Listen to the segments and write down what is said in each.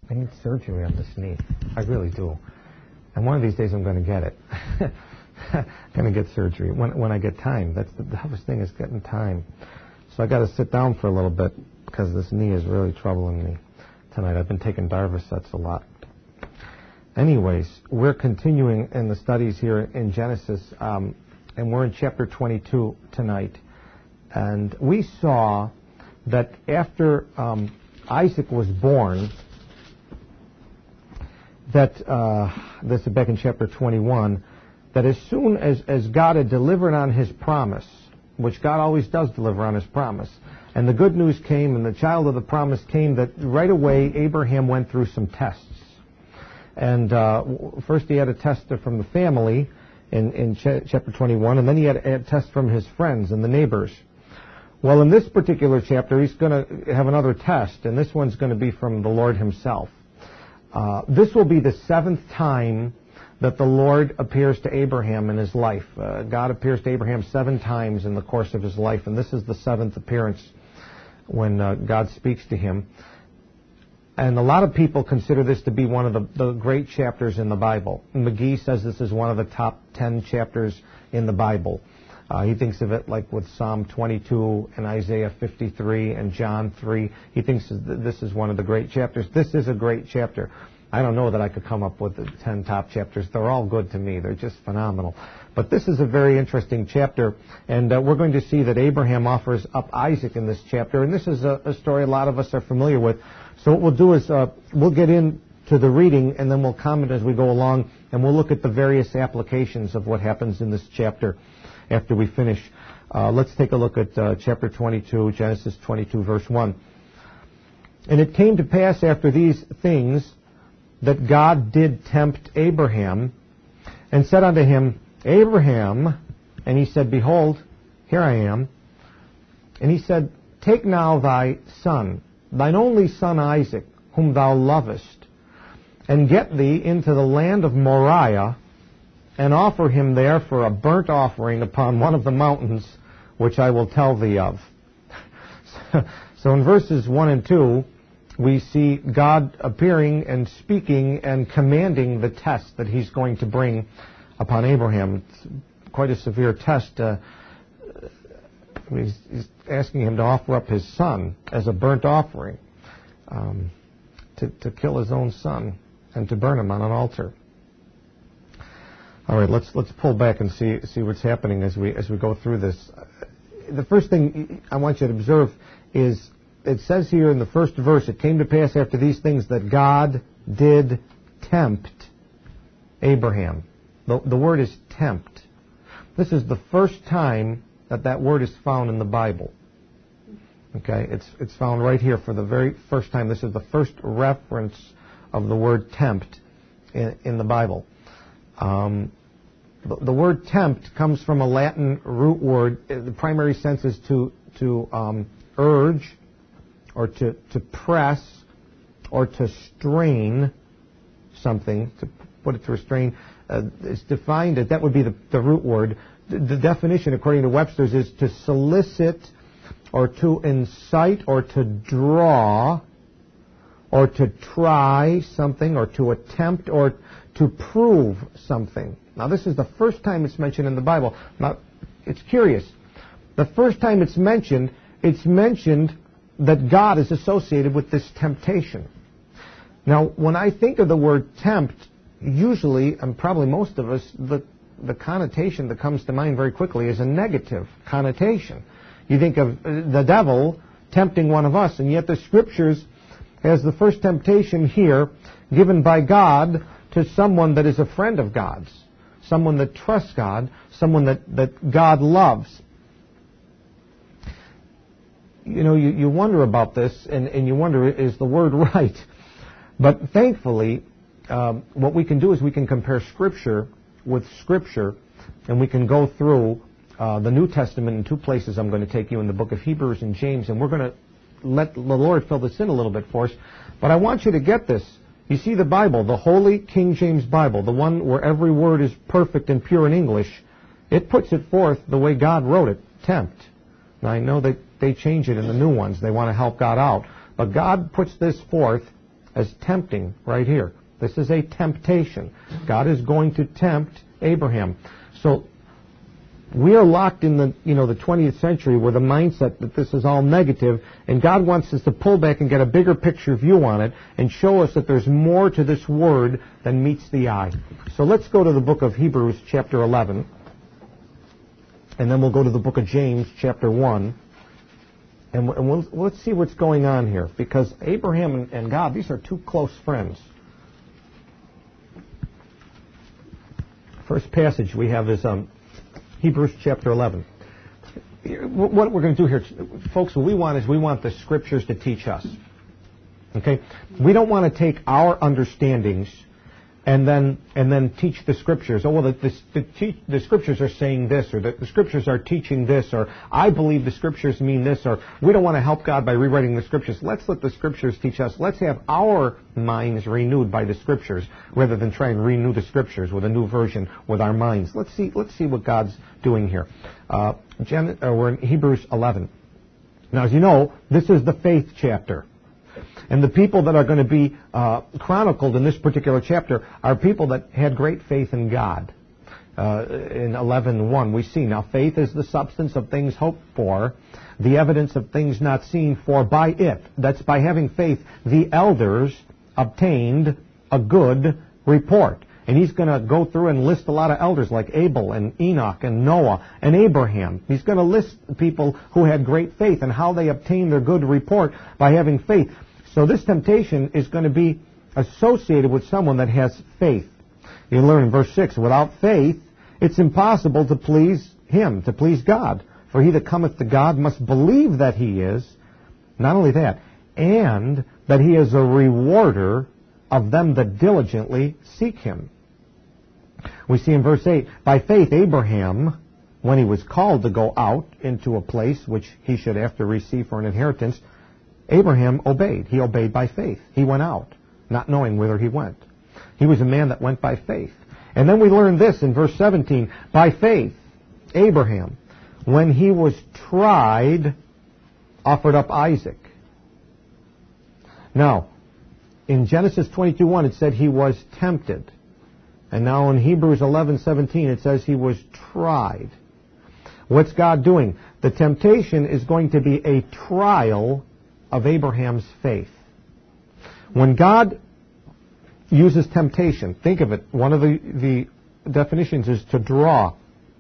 I need surgery on this knee. I really do. And one of these days I'm going to get it. I'm going to get surgery when I get time. That's the toughest thing, is getting time. So I got to sit down for a little bit because this knee is really troubling me tonight. I've been taking Darvocets a lot. Anyways, we're continuing in the studies here in Genesis, and we're in chapter 22 tonight. And we saw that after Isaac was born, that this is back in chapter 21, that as soon as God had delivered on his promise, which God always does deliver on his promise, and the good news came and the child of the promise came, that right away Abraham went through some tests. And first he had a test from the family in chapter 21, and then he had a test from his friends and the neighbors. Well, in this particular chapter, he's going to have another test, and this one's going to be from the Lord himself. This will be the 7th time that the Lord appears to Abraham in his life. God appears to Abraham 7 times in the course of his life, and this is the 7th appearance when God speaks to him. And a lot of people consider this to be one of the great chapters in the Bible. McGee says this is one of the top 10 chapters in the Bible. He thinks of it like with Psalm 22 and Isaiah 53 and John 3. He thinks that this is one of the great chapters. This is a great chapter. I don't know that I could come up with the 10 top chapters. They're all good to me. They're just phenomenal. But this is a very interesting chapter, and we're going to see that Abraham offers up Isaac in this chapter. And this is a story a lot of us are familiar with. So what we'll do is we'll get into the reading, and then we'll comment as we go along, and we'll look at the various applications of what happens in this chapter after we finish. Let's take a look at chapter 22, Genesis 22, verse 1. And it came to pass after these things that God did tempt Abraham, and said unto him, Abraham, and he said, Behold, here I am. And he said, Take now thy son, thine only son Isaac, whom thou lovest, and get thee into the land of Moriah, and offer him there for a burnt offering upon one of the mountains which I will tell thee of. So in verses 1 and 2, we see God appearing and speaking and commanding the test that he's going to bring upon Abraham. It's quite a severe test. He's asking him to offer up his son as a burnt offering, to kill his own son and to burn him on an altar. All right, let's pull back and see what's happening as we go through this. The first thing I want you to observe is it says here in the first verse, it came to pass after these things that God did tempt Abraham. The word is tempt. This is the first time that word is found in the Bible. Okay, it's found right here for the very first time. This is the first reference of the word tempt in the Bible. The word tempt comes from a Latin root word. The primary sense is to urge, or to press, or to strain something, to put it to a strain. It's defined as, that would be the root word. The definition, according to Webster's, is to solicit, or to incite, or to draw, or to try something, or to attempt, or to prove something. Now, this is the first time it's mentioned in the Bible. Now, it's curious. The first time it's mentioned that God is associated with this temptation. Now, when I think of the word tempt, usually, and probably most of us, the connotation that comes to mind very quickly is a negative connotation. You think of the devil tempting one of us, and yet the Scriptures has the first temptation here given by God to someone that is a friend of God's, someone that trusts God, someone that God loves. You know, you wonder about this, and you wonder, is the word right? But thankfully, what we can do is we can compare Scripture with Scripture, and we can go through the New Testament in 2 places. I'm going to take you in the book of Hebrews and James, and we're going to let the Lord fill this in a little bit for us. But I want you to get this. You see the Bible, the Holy King James Bible, the one where every word is perfect and pure in English, it puts it forth the way God wrote it, tempt. Now, I know that they change it in the new ones. They want to help God out. But God puts this forth as tempting right here. This is a temptation. God is going to tempt Abraham. So we are locked in the 20th century with a mindset that this is all negative, and God wants us to pull back and get a bigger picture view on it and show us that there's more to this word than meets the eye. So let's go to the book of Hebrews chapter 11, and then we'll go to the book of James chapter 1, and let's see what's going on here, because Abraham and God, these are two close friends. First passage we have is Hebrews chapter 11. What we're going to do here, folks, what we want is we want the Scriptures to teach us. Okay? We don't want to take our understandings and then teach the Scriptures. Oh, well, the Scriptures are saying this, or the Scriptures are teaching this, or I believe the Scriptures mean this, or we don't want to help God by rewriting the Scriptures. Let's let the Scriptures teach us. Let's have our minds renewed by the Scriptures rather than try and renew the Scriptures with a new version with our minds. Let's see what God's doing here. We're in Hebrews 11. Now, as you know, this is the faith chapter. And the people that are going to be chronicled in this particular chapter are people that had great faith in God. In 11:1 we see, now faith is the substance of things hoped for, the evidence of things not seen, for by it, that's by having faith, the elders obtained a good report. And he's going to go through and list a lot of elders like Abel and Enoch and Noah and Abraham. He's going to list people who had great faith and how they obtained their good report by having faith. So this temptation is going to be associated with someone that has faith. You learn in verse 6, without faith, it's impossible to please Him, to please God. For he that cometh to God must believe that He is, not only that, and that He is a rewarder of them that diligently seek Him. We see in verse 8, by faith Abraham, when he was called to go out into a place which he should after receive for an inheritance, Abraham obeyed. He obeyed by faith. He went out, not knowing whither he went. He was a man that went by faith. And then we learn this in verse 17. By faith, Abraham, when he was tried, offered up Isaac. Now, in Genesis 22:1 it said he was tempted. And now in Hebrews 11:17 it says he was tried. What's God doing? The temptation is going to be a trial of Abraham's faith. When God uses temptation, think of it, one of the definitions is to draw.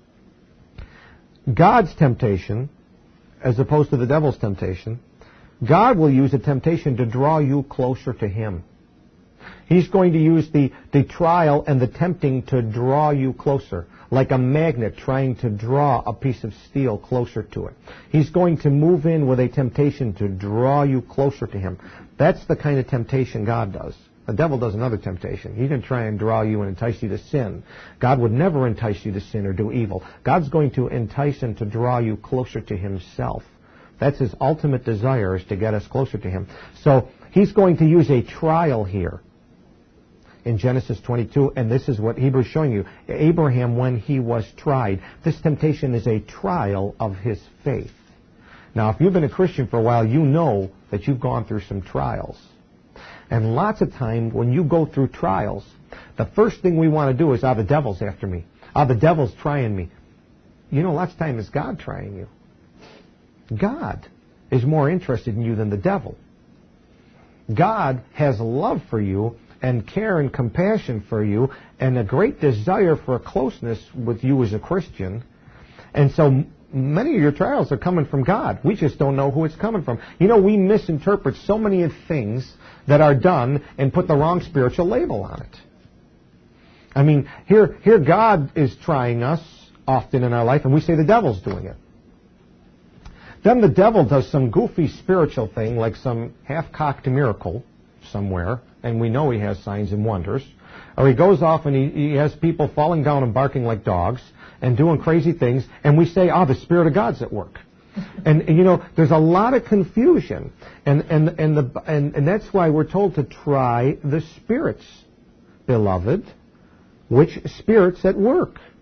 God's temptation, as opposed to the devil's temptation, God will use a temptation to draw you closer to Him. He's going to use the trial and the tempting to draw you closer, like a magnet trying to draw a piece of steel closer to it. He's going to move in with a temptation to draw you closer to Him. That's the kind of temptation God does. The devil does another temptation. He can try and draw you and entice you to sin. God would never entice you to sin or do evil. God's going to entice and to draw you closer to Himself. That's His ultimate desire, is to get us closer to Him. So He's going to use a trial here in Genesis 22, and this is what Hebrews is showing you. Abraham, when he was tried, this temptation is a trial of his faith. Now, if you've been a Christian for a while, you know that you've gone through some trials. And lots of time when you go through trials, the first thing we want to do is, the devil's after me. The devil's trying me. You know, lots of time it's God trying you. God is more interested in you than the devil. God has love for you and care and compassion for you and a great desire for a closeness with you as a Christian. And so many of your trials are coming from God. We just don't know who it's coming from. You know, we misinterpret so many of things that are done and put the wrong spiritual label on it. I mean, here God is trying us often in our life, and we say the devil's doing it. Then the devil does some goofy spiritual thing, like some half-cocked miracle somewhere, and we know he has signs and wonders. Or he goes off and he has people falling down and barking like dogs and doing crazy things, and we say, the Spirit of God's at work. And you know, there's a lot of confusion, and that's why we're told to try the spirits, beloved. Which spirit's at work?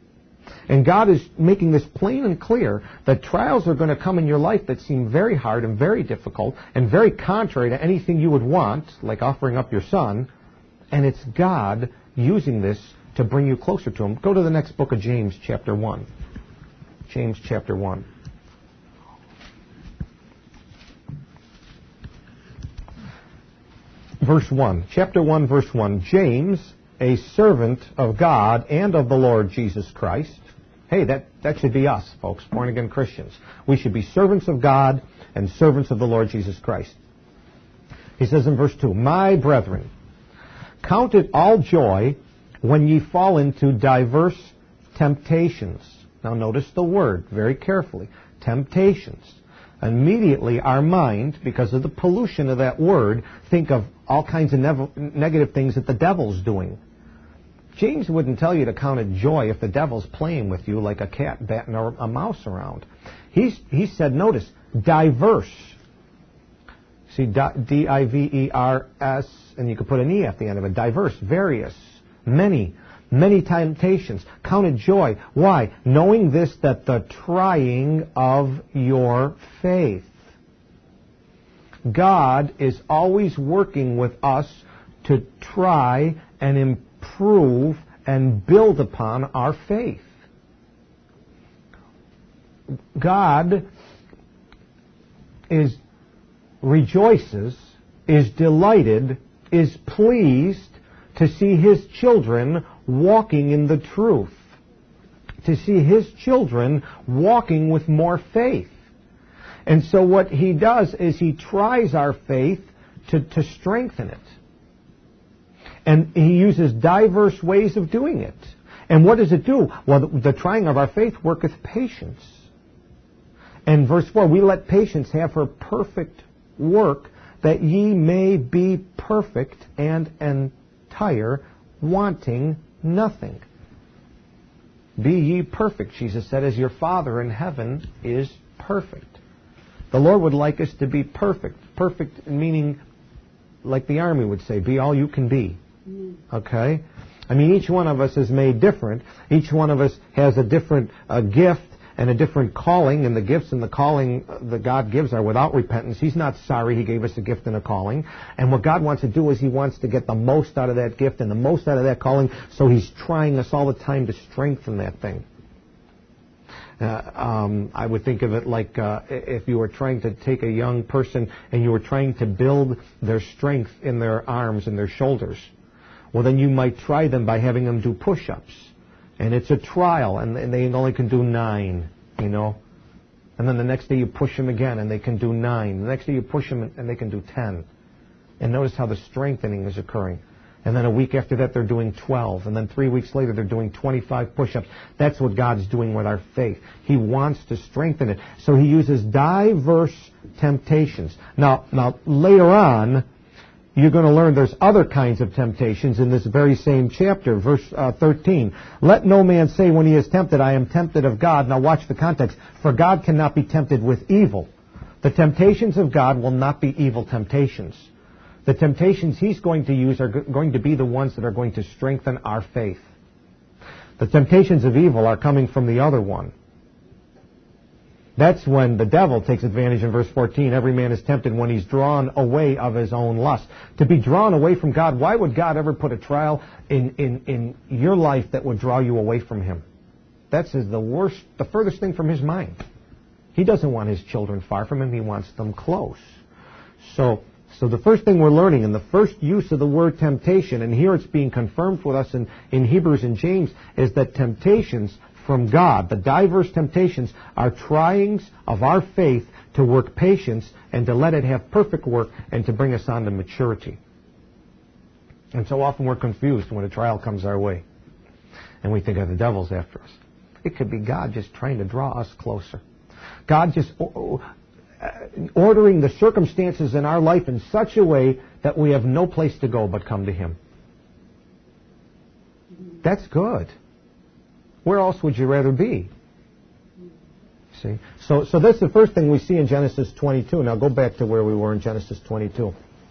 And God is making this plain and clear that trials are going to come in your life that seem very hard and very difficult and very contrary to anything you would want, like offering up your son. And it's God using this to bring you closer to Him. Go to the next book of James, chapter 1. James, chapter 1. Verse 1. Chapter 1, verse 1. James, a servant of God and of the Lord Jesus Christ. Hey, that should be us, folks, born-again Christians. We should be servants of God and servants of the Lord Jesus Christ. He says in verse 2, My brethren, count it all joy when ye fall into diverse temptations. Now notice the word very carefully. Temptations. Immediately our mind, because of the pollution of that word, think of all kinds of negative things that the devil's doing. James wouldn't tell you to count it joy if the devil's playing with you like a cat batting a mouse around. He said, notice, diverse. See, D-I-V-E-R-S, and you could put an E at the end of it. Diverse, various, many temptations. Count it joy. Why? Knowing this, that the trying of your faith. God is always working with us to try and improve and build upon our faith. God rejoices, is delighted, is pleased to see His children walking in the truth, to see His children walking with more faith. And so what He does is He tries our faith to strengthen it. And He uses diverse ways of doing it. And what does it do? Well, the trying of our faith worketh patience. And verse 4, we let patience have her perfect work, that ye may be perfect and entire, wanting nothing. Be ye perfect, Jesus said, as your Father in heaven is perfect. The Lord would like us to be perfect. Perfect meaning, like the Army would say, be all you can be. Okay? I mean, each one of us is made different. Each one of us has a different gift and a different calling, and the gifts and the calling that God gives are without repentance. He's not sorry He gave us a gift and a calling. And what God wants to do is He wants to get the most out of that gift and the most out of that calling, so He's trying us all the time to strengthen that thing. I would think of it like if you were trying to take a young person and you were trying to build their strength in their arms and their shoulders. Well, then you might try them by having them do push-ups. And it's a trial, and they only can do 9, you know. And then the next day you push them again, and they can do 9. The next day you push them, and they can do 10. And notice how the strengthening is occurring. And then a week after that, they're doing 12. And then 3 weeks later, they're doing 25 push-ups. That's what God's doing with our faith. He wants to strengthen it. So He uses diverse temptations. Now later on, you're going to learn there's other kinds of temptations in this very same chapter, verse 13. Let no man say when he is tempted, I am tempted of God. Now watch the context. For God cannot be tempted with evil. The temptations of God will not be evil temptations. The temptations He's going to use are going to be the ones that are going to strengthen our faith. The temptations of evil are coming from the other one. That's when the devil takes advantage in verse 14. Every man is tempted when he's drawn away of his own lust. To be drawn away from God, why would God ever put a trial in your life that would draw you away from Him? That's the furthest thing from His mind. He doesn't want His children far from Him. He wants them close. So the first thing we're learning, and the first use of the word temptation, and here it's being confirmed with us in Hebrews and James, is that temptations from God, the diverse temptations, are tryings of our faith to work patience and to let it have perfect work and to bring us on to maturity. And so often we're confused when a trial comes our way and we think, the devil's after us. It could be God just trying to draw us closer. God just ordering the circumstances in our life in such a way that we have no place to go but come to Him. That's good. Where else would you rather be? See? So that's the first thing we see in Genesis 22. Now go back to where we were in Genesis 22.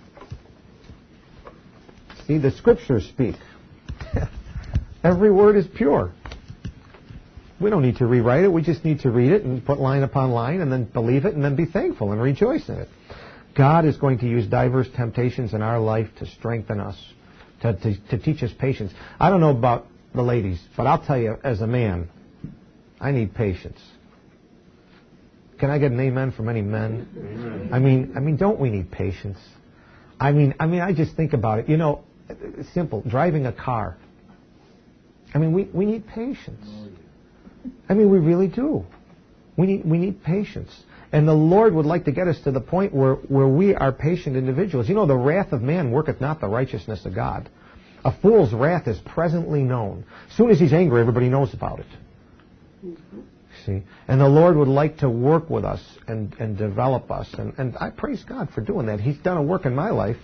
See, the Scriptures speak. Every word is pure. We don't need to rewrite it. We just need to read it and put line upon line and then believe it and then be thankful and rejoice in it. God is going to use diverse temptations in our life to strengthen us, to teach us patience. I don't know about the ladies, but I'll tell you, as a man, I need patience. Can I get an amen from any men? Amen. I mean, don't we need patience? I mean, I just think about it. You know, it's simple. Driving a car. I mean, we need patience. I mean, we really do. We need patience. And the Lord would like to get us to the point where we are patient individuals. You know, the wrath of man worketh not the righteousness of God. A fool's wrath is presently known. As soon as he's angry, everybody knows about it. See? And the Lord would like to work with us and develop us. And I praise God for doing that. He's done a work in my life.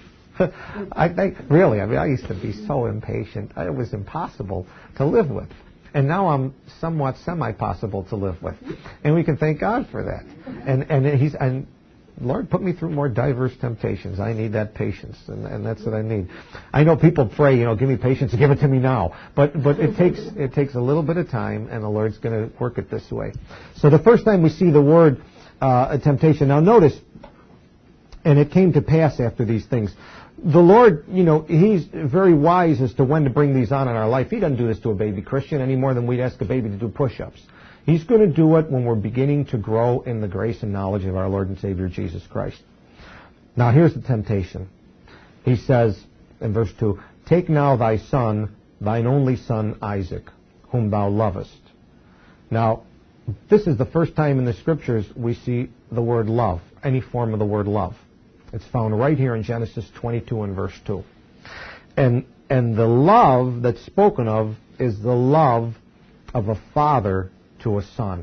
I used to be so impatient. It was impossible to live with. And now I'm somewhat semi-possible to live with. And we can thank God for that. And Lord, put me through more diverse temptations. I need that patience, and that's what I need. I know people pray, give me patience, give it to me now. But it takes a little bit of time, and the Lord's going to work it this way. So the first time we see the word temptation. Now notice, and it came to pass after these things. The Lord, He's very wise as to when to bring these on in our life. He doesn't do this to a baby Christian any more than we'd ask a baby to do push-ups. He's going to do it when we're beginning to grow in the grace and knowledge of our Lord and Savior Jesus Christ. Now here's the temptation. He says in verse 2, "Take now thy son, thine only son Isaac, whom thou lovest." Now, this is the first time in the Scriptures we see the word love, any form of the word love. It's found right here in Genesis 22 and verse 2. And the love that's spoken of is the love of a father to a son.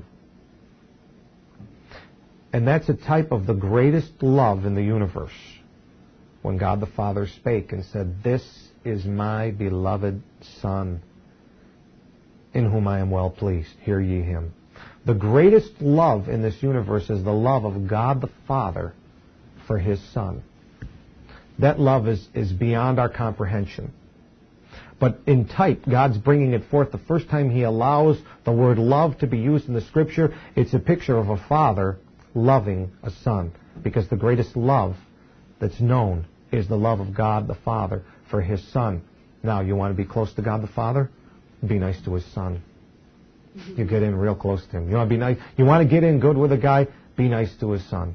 And that's a type of the greatest love in the universe. When God the Father spake and said, "This is my beloved Son, in whom I am well pleased. Hear ye him." The greatest love in this universe is the love of God the Father for His Son. That love is beyond our comprehension. But in type, God's bringing it forth. The first time He allows the word love to be used in the Scripture, it's a picture of a father loving a son. Because the greatest love that's known is the love of God the Father for His Son. Now, you want to be close to God the Father? Be nice to His Son. You get in real close to Him. You want to be nice? You want to get in good with a guy? Be nice to His Son.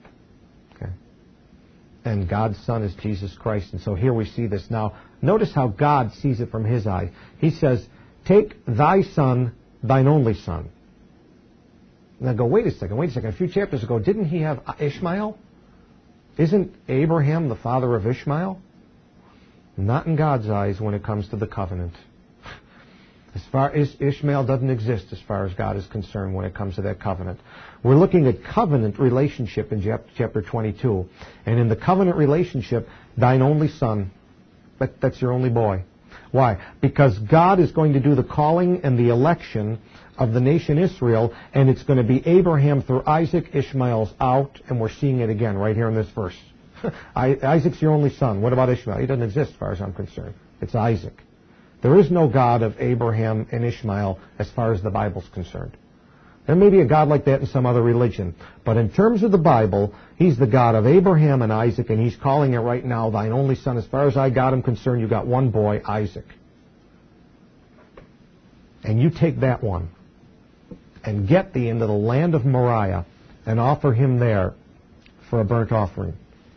And God's Son is Jesus Christ. And so here we see this. Now, notice how God sees it from His eye. He says, "Take thy son, thine only son." Now go, wait a second. A few chapters ago, didn't he have Ishmael? Isn't Abraham the father of Ishmael? Not in God's eyes when it comes to the covenant. As far as Ishmael doesn't exist as far as God is concerned when it comes to that covenant. We're looking at covenant relationship in chapter 22. And in the covenant relationship, thine only son, that's your only boy. Why? Because God is going to do the calling and the election of the nation Israel, and it's going to be Abraham through Isaac. Ishmael's out, and we're seeing it again right here in this verse. Isaac's your only son. What about Ishmael? He doesn't exist as far as I'm concerned. It's Isaac. There is no God of Abraham and Ishmael as far as the Bible's concerned. There may be a God like that in some other religion. But in terms of the Bible, He's the God of Abraham and Isaac, and He's calling it right now, thine only son. As far as I got him concerned, you got one boy, Isaac. And you take that one and get thee into the land of Moriah and offer him there for a burnt offering.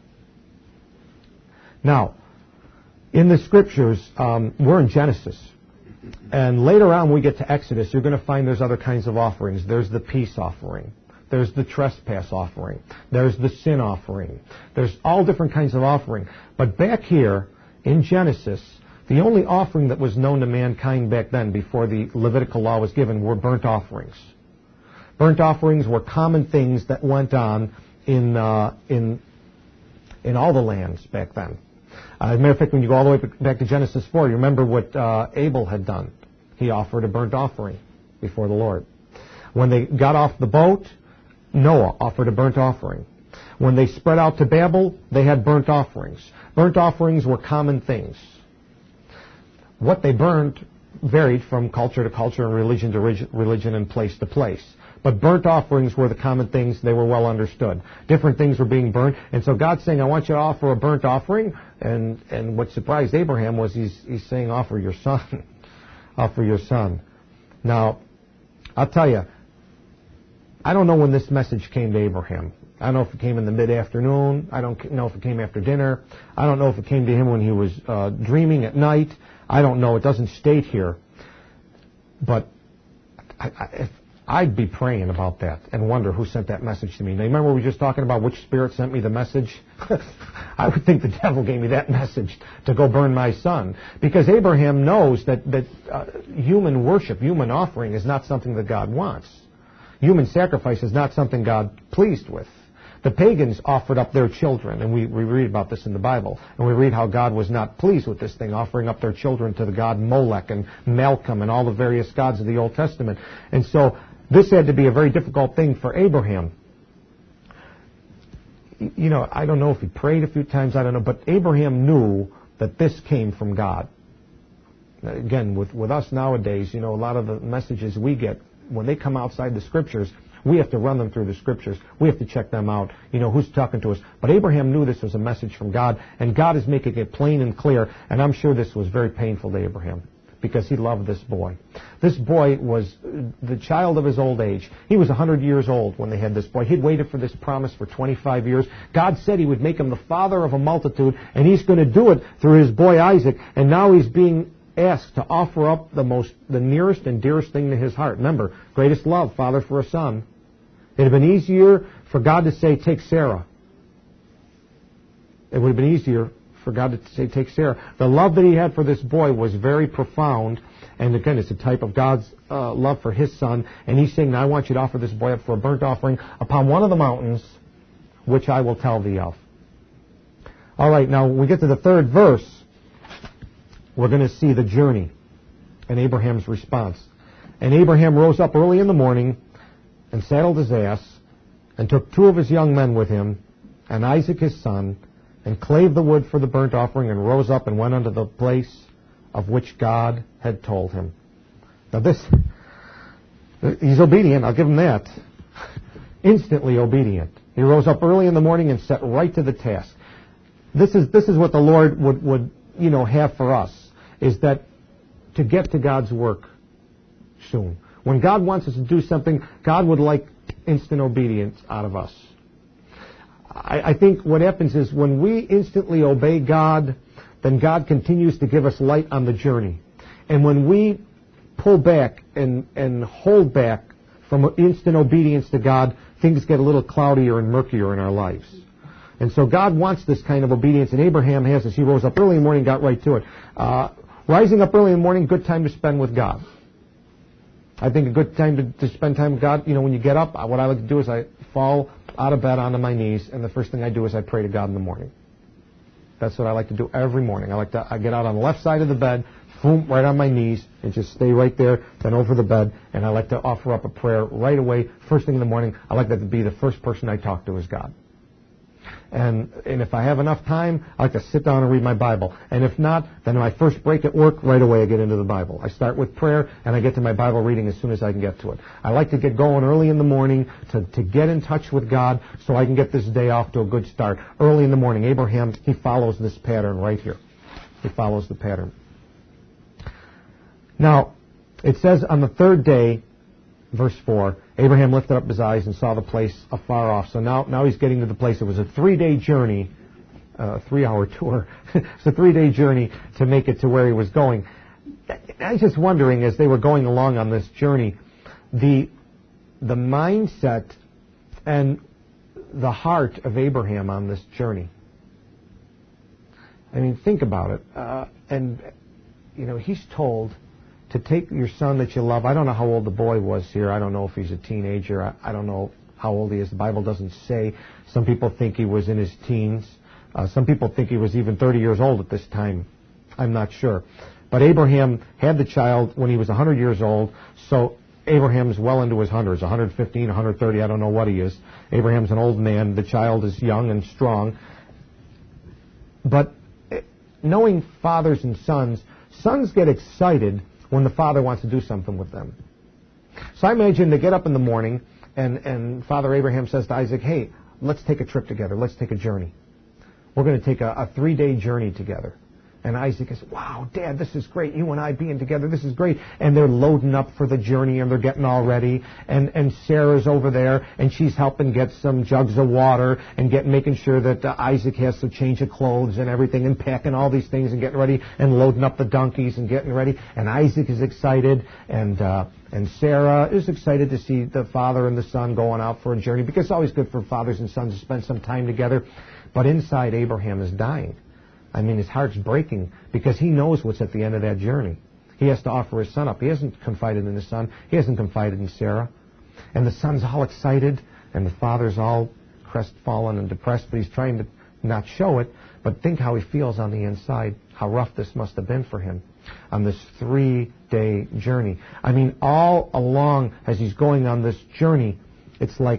Now, in the Scriptures, we're in Genesis. And later on, when we get to Exodus, you're going to find there's other kinds of offerings. There's the peace offering. There's the trespass offering. There's the sin offering. There's all different kinds of offering. But back here, in Genesis, the only offering that was known to mankind back then, before the Levitical law was given, were burnt offerings. Burnt offerings were common things that went on in all the lands back then. As a matter of fact, when you go all the way back to Genesis 4, you remember what Abel had done. He offered a burnt offering before the Lord. When they got off the boat, Noah offered a burnt offering. When they spread out to Babel, they had burnt offerings. Burnt offerings were common things. What they burned varied from culture to culture and religion to religion and place to place. But burnt offerings were the common things. They were well understood. Different things were being burnt. And so God's saying, I want you to offer a burnt offering. And what surprised Abraham was he's saying, offer your son. Offer your son. Now, I'll tell you, I don't know when this message came to Abraham. I don't know if it came in the mid-afternoon. I don't know if it came after dinner. I don't know if it came to him when he was dreaming at night. I don't know. It doesn't state here. But I'd be praying about that and wonder who sent that message to me. Now, remember we were just talking about which spirit sent me the message? I would think the devil gave me that message to go burn my son. Because Abraham knows that human worship, human offering is not something that God wants. Human sacrifice is not something God pleased with. The pagans offered up their children, and we read about this in the Bible, and we read how God was not pleased with this thing, offering up their children to the god Molech and Malcolm and all the various gods of the Old Testament. And so this had to be a very difficult thing for Abraham. You know, I don't know if he prayed a few times, I don't know, but Abraham knew that this came from God. Again, with us nowadays, you know, a lot of the messages we get, when they come outside the Scriptures, we have to run them through the Scriptures. We have to check them out. You know, who's talking to us? But Abraham knew this was a message from God, and God is making it plain and clear, and I'm sure this was very painful to Abraham because he loved this boy. This boy was the child of his old age. He was 100 years old when they had this boy. He'd waited for this promise for 25 years. God said he would make him the father of a multitude, and he's going to do it through his boy Isaac, and now he's being asked to offer up the nearest and dearest thing to his heart. Remember, greatest love, father for a son. It would have been easier for God to say, take Sarah. It would have been easier for God to say, take Sarah. The love that he had for this boy was very profound. And again, it's a type of God's love for his son. And he's saying, now I want you to offer this boy up for a burnt offering upon one of the mountains, which I will tell thee of. All right, now when we get to the third verse, we're going to see the journey and Abraham's response. And Abraham rose up early in the morning and saddled his ass, and took 2 of his young men with him, and Isaac his son, and clave the wood for the burnt offering, and rose up and went unto the place of which God had told him. Now he's obedient, I'll give him that. Instantly obedient. He rose up early in the morning and set right to the task. This is what the Lord would have for us, is that to get to God's work soon. When God wants us to do something, God would like instant obedience out of us. I think what happens is when we instantly obey God, then God continues to give us light on the journey. And when we pull back and hold back from instant obedience to God, things get a little cloudier and murkier in our lives. And so God wants this kind of obedience, and Abraham has this. He rose up early in the morning and got right to it. Rising up early in the morning, good time to spend with God. I think a good time to spend time with God, when you get up, what I like to do is I fall out of bed onto my knees, and the first thing I do is I pray to God in the morning. That's what I like to do every morning. I get out on the left side of the bed, boom, right on my knees, and just stay right there, then over the bed, and I like to offer up a prayer right away, first thing in the morning. I like that to be the first person I talk to is God. And if I have enough time, I like to sit down and read my Bible. And if not, then my first break at work, right away I get into the Bible. I start with prayer, and I get to my Bible reading as soon as I can get to it. I like to get going early in the morning to get in touch with God so I can get this day off to a good start. Early in the morning, Abraham, he follows this pattern right here. He follows the pattern. Now, it says on the third day, verse 4, Abraham lifted up his eyes and saw the place afar off. So now he's getting to the place. It was a 3-day journey, a 3-hour tour. It's a 3-day journey to make it to where he was going. I was just wondering, as they were going along on this journey, the mindset and the heart of Abraham on this journey. I mean, think about it. He's told to take your son that you love. I don't know how old the boy was here. I don't know if he's a teenager. I don't know how old he is. The Bible doesn't say. Some people think he was in his teens. Some people think he was even 30 years old at this time. I'm not sure. But Abraham had the child when he was 100 years old, so Abraham's well into his hundreds, 115, 130, I don't know what he is. Abraham's an old man. The child is young and strong. But knowing fathers and sons get excited when the Father wants to do something with them. So I imagine they get up in the morning, and Father Abraham says to Isaac, hey, let's take a trip together. Let's take a journey. We're going to take a 3-day journey together. And Isaac is, wow, Dad, this is great. You and I being together, this is great. And they're loading up for the journey, and they're getting all ready. And Sarah's over there, and she's helping get some jugs of water and making sure that Isaac has some change of clothes and everything, and packing all these things and getting ready and loading up the donkeys and getting ready. And Isaac is excited, and Sarah is excited to see the father and the son going out for a journey, because it's always good for fathers and sons to spend some time together. But inside, Abraham is dying. I mean, his heart's breaking because he knows what's at the end of that journey. He has to offer his son up. He hasn't confided in his son. He hasn't confided in Sarah. And the son's all excited, and the father's all crestfallen and depressed, but he's trying to not show it. But think how he feels on the inside, how rough this must have been for him on this 3-day journey. I mean, all along as he's going on this journey, it's like,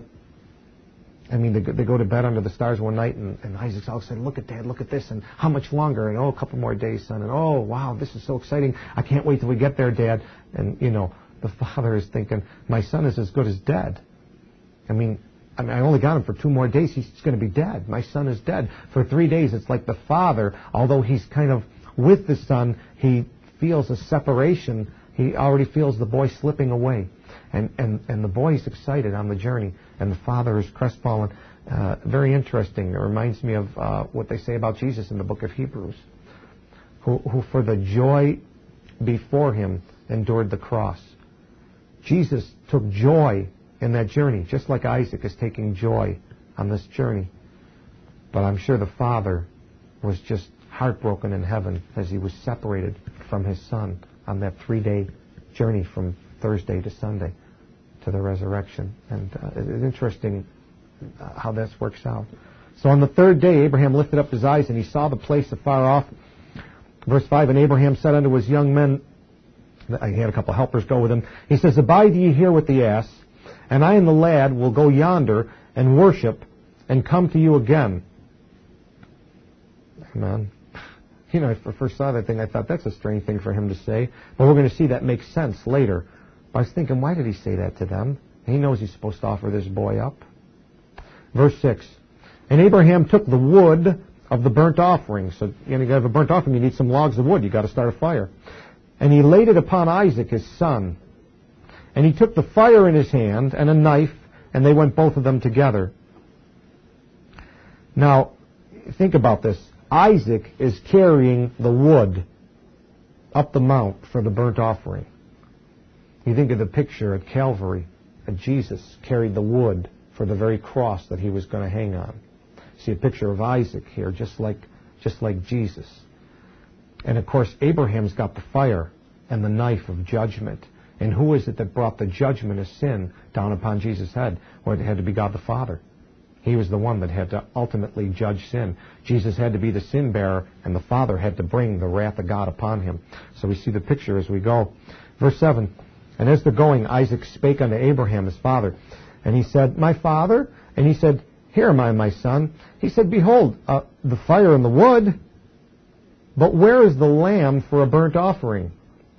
I mean, they go to bed under the stars one night, and Isaac's all excited, look at Dad, look at this, and how much longer, and a couple more days, son, and wow, this is so exciting, I can't wait till we get there, Dad. And, the father is thinking, my son is as good as dead. I mean, I only got him for 2 more days, he's going to be dead. My son is dead. For 3 days, it's like the father, although he's kind of with the son, he feels a separation. He already feels the boy slipping away. And the boy's excited on the journey, and the father is crestfallen. Very interesting. It reminds me of what they say about Jesus in the book of Hebrews, who for the joy before him endured the cross. Jesus took joy in that journey, just like Isaac is taking joy on this journey. But I'm sure the father was just heartbroken in heaven as he was separated from his son on that 3-day journey from Thursday to Sunday to the resurrection. And it's interesting how this works out. So on the 3rd day, Abraham lifted up his eyes, and he saw the place afar off. Verse 5, and Abraham said unto his young men, he had a couple helpers go with him, he says, abide ye here with the ass, and I and the lad will go yonder and worship and come to you again. Amen. I first saw that thing, I thought, that's a strange thing for him to say. But we're going to see that makes sense later. But I was thinking, why did he say that to them? He knows he's supposed to offer this boy up. Verse 6, and Abraham took the wood of the burnt offering. So, you have a burnt offering, you need some logs of wood. You've got to start a fire. And he laid it upon Isaac, his son. And he took the fire in his hand and a knife, and they went both of them together. Now, think about this. Isaac is carrying the wood up the mount for the burnt offering. You think of the picture at Calvary, that Jesus carried the wood for the very cross that he was going to hang on. See a picture of Isaac here, just like Jesus. And of course, Abraham's got the fire and the knife of judgment. And who is it that brought the judgment of sin down upon Jesus' head? Well, it had to be God the Father. He was the one that had to ultimately judge sin. Jesus had to be the sin bearer, and the Father had to bring the wrath of God upon him. So we see the picture as we go. Verse 7, and as they're going, Isaac spake unto Abraham his father. And he said, my father? And he said, here am I, my son. He said, behold, the fire and the wood, but where is the lamb for a burnt offering?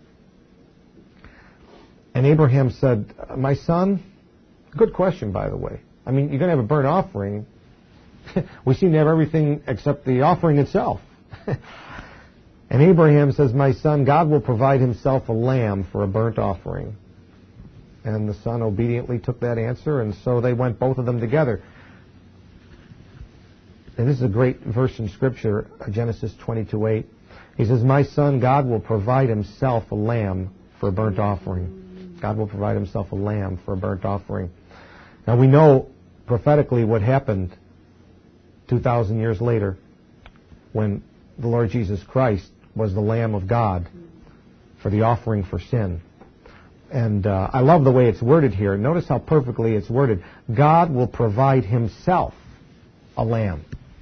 And Abraham said, my son, good question, by the way. I mean, you're going to have a burnt offering. We seem to have everything except the offering itself. And Abraham says, my son, God will provide himself a lamb for a burnt offering. And the son obediently took that answer, and so they went both of them together. And this is a great verse in Scripture, Genesis 22:8. He says, my son, God will provide himself a lamb for a burnt offering. God will provide himself a lamb for a burnt offering. Now we know prophetically what happened 2,000 years later when the Lord Jesus Christ was the Lamb of God for the offering for sin. And I love the way it's worded here. Notice how perfectly it's worded. God will provide himself a lamb.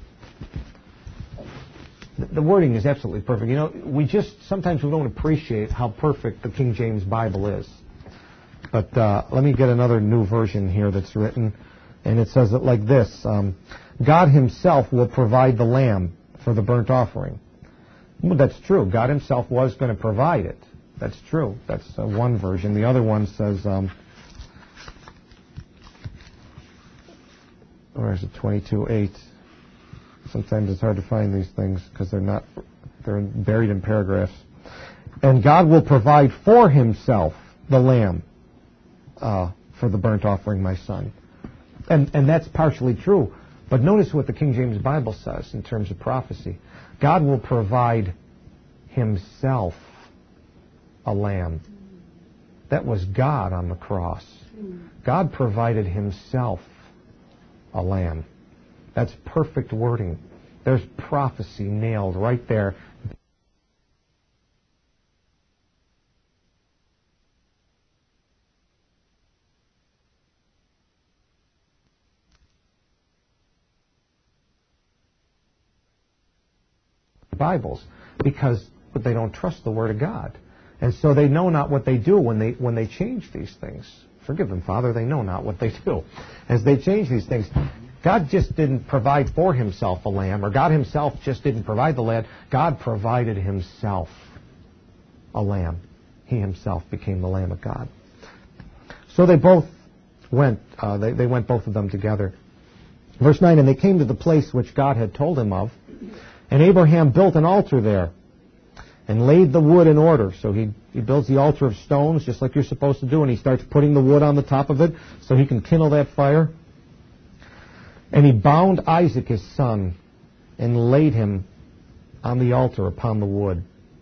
The wording is absolutely perfect. Sometimes we don't appreciate how perfect the King James Bible is. But let me get another new version here that's written. And it says it like this. God himself will provide the lamb for the burnt offering. Well, that's true. God himself was going to provide it. That's true. That's one version. The other one says, where is it? 22:8. Sometimes it's hard to find these things because they're buried in paragraphs. And God will provide for himself the lamb for the burnt offering, my son. And that's partially true. But notice what the King James Bible says in terms of prophecy. God will provide himself a lamb. That was God on the cross. God provided himself a lamb. That's perfect wording. There's prophecy nailed right there. Bibles, because they don't trust the Word of God. And so they know not what they do when they change these things. Forgive them, Father, they know not what they do. As they change these things, God just didn't provide for himself a lamb, or God himself just didn't provide the lamb. God provided himself a lamb. He himself became the Lamb of God. So they both went, they went both of them together. Verse 9, and they came to the place which God had told him of, and Abraham built an altar there and laid the wood in order. So he builds the altar of stones, just like you're supposed to do, and he starts putting the wood on the top of it so he can kindle that fire. And he bound Isaac his son and laid him on the altar upon the wood.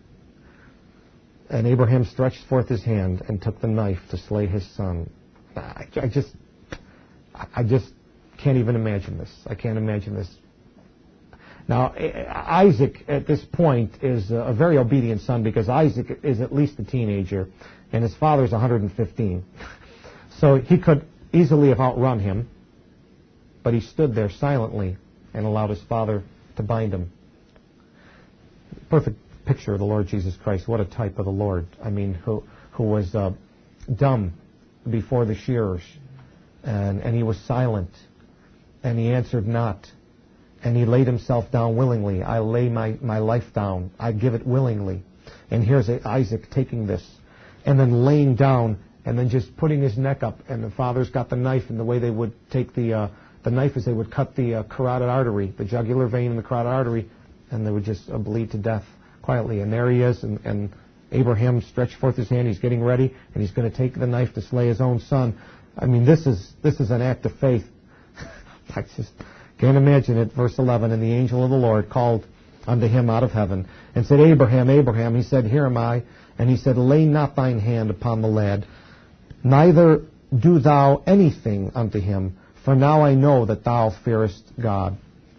And Abraham stretched forth his hand and took the knife to slay his son. I just can't even imagine this. I can't imagine this. Now, Isaac at this point is a very obedient son, because Isaac is at least a teenager and his father's 115. So he could easily have outrun him, but he stood there silently and allowed his father to bind him. Perfect picture of the Lord Jesus Christ. What a type of the Lord. I mean, who was dumb before the shearers, and he was silent, and he answered not. And he laid himself down willingly. I lay my life down. I give it willingly. And here's Isaac taking this and then laying down and then just putting his neck up. And the father's got the knife, and the way they would take the knife is they would cut the carotid artery, the jugular vein in the carotid artery, and they would just bleed to death quietly. And there he is, and Abraham stretched forth his hand. He's getting ready, and he's going to take the knife to slay his own son. I mean, this is an act of faith. I just can't imagine it. Verse 11, and the angel of the Lord called unto him out of heaven, and said, Abraham, Abraham. He said, Here am I. And he said, Lay not thine hand upon the lad, neither do thou anything unto him, for now I know that thou fearest God,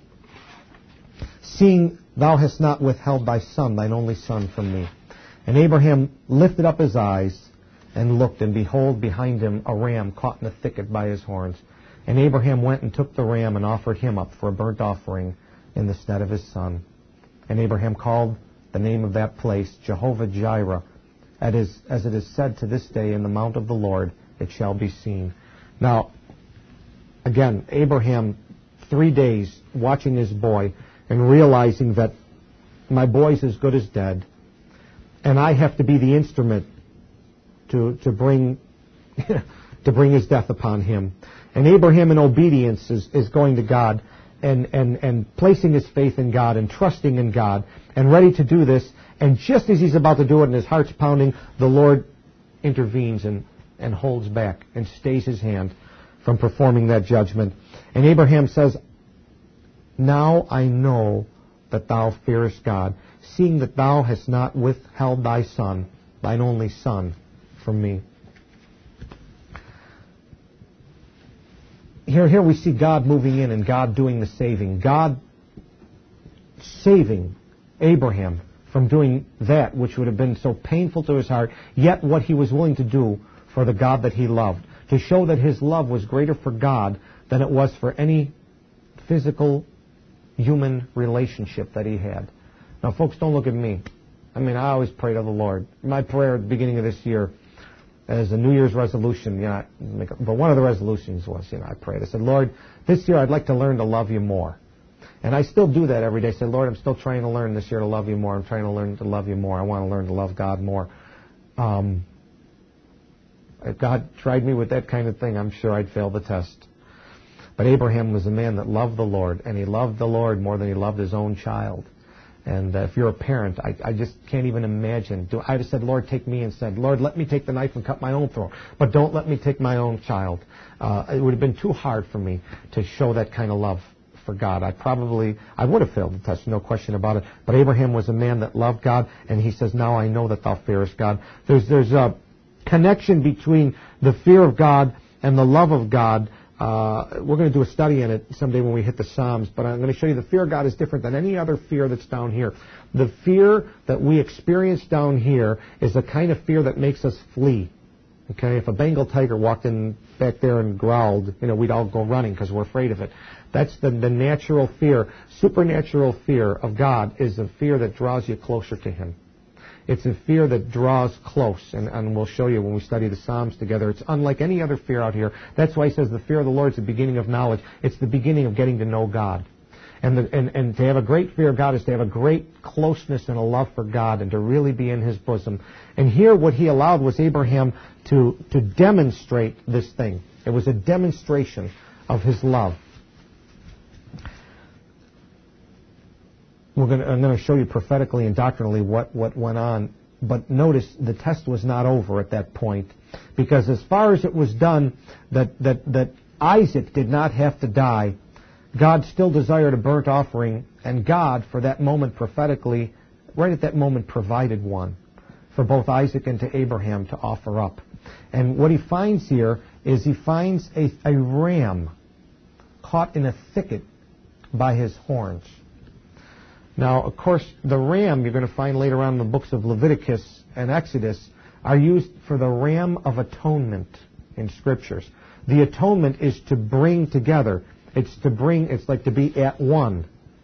seeing thou hast not withheld thy son, thine only son, from me. And Abraham lifted up his eyes and looked, and behold, behind him a ram caught in a thicket by his horns. And Abraham went and took the ram and offered him up for a burnt offering in the stead of his son. And Abraham called the name of that place Jehovah-Jireh, as it is said to this day, in the mount of the Lord it shall be seen. Now, again, Abraham, 3 days watching his boy and realizing that my boy's as good as dead, and I have to be the instrument to bring to bring his death upon him. And Abraham, in obedience, is going to God and placing his faith in God and trusting in God and ready to do this. And just as he's about to do it and his heart's pounding, the Lord intervenes and holds back and stays his hand from performing that judgment. And Abraham says, Now I know that thou fearest God, seeing that thou hast not withheld thy son, thine only son, from me. Here we see God moving in and God doing the saving. God saving Abraham from doing that which would have been so painful to his heart, yet what he was willing to do for the God that he loved, to show that his love was greater for God than it was for any physical human relationship that he had. Now, folks, don't look at me. I mean, I always pray to the Lord. My prayer at the beginning of this year, as a New Year's resolution, but one of the resolutions was, I prayed. I said, Lord, this year I'd like to learn to love you more. And I still do that every day. I say, Lord, I'm still trying to learn this year to love you more. I'm trying to learn to love you more. I want to learn to love God more. If God tried me with that kind of thing, I'm sure I'd fail the test. But Abraham was a man that loved the Lord, and he loved the Lord more than he loved his own child. And if you're a parent, I just can't even imagine. I'd have said, Lord, take me instead. Lord, let me take the knife and cut my own throat. But don't let me take my own child. It would have been too hard for me to show that kind of love for God. I would have failed the test, no question about it. But Abraham was a man that loved God, and he says, now I know that thou fearest God. There's a connection between the fear of God and the love of God. We're going to do a study in it someday when we hit the Psalms, but I'm going to show you the fear of God is different than any other fear that's down here. The fear that we experience down here is the kind of fear that makes us flee. Okay, if a Bengal tiger walked in back there and growled, we'd all go running because we're afraid of it. That's the natural fear. Supernatural fear of God is a fear that draws you closer to Him. It's a fear that draws close, and we'll show you when we study the Psalms together. It's unlike any other fear out here. That's why he says the fear of the Lord is the beginning of knowledge. It's the beginning of getting to know God. And to have a great fear of God is to have a great closeness and a love for God and to really be in His bosom. And here what He allowed was Abraham to demonstrate this thing. It was a demonstration of His love. I'm going to show you prophetically and doctrinally what went on. But notice the test was not over at that point, because as far as it was done that Isaac did not have to die, God still desired a burnt offering, and God, for that moment prophetically, right at that moment provided one for both Isaac and to Abraham to offer up. And what he finds here is he finds a ram caught in a thicket by his horns. Now, of course, the ram you're going to find later on in the books of Leviticus and Exodus are used for the ram of atonement in Scriptures. The atonement is to bring together. It's like to be at one,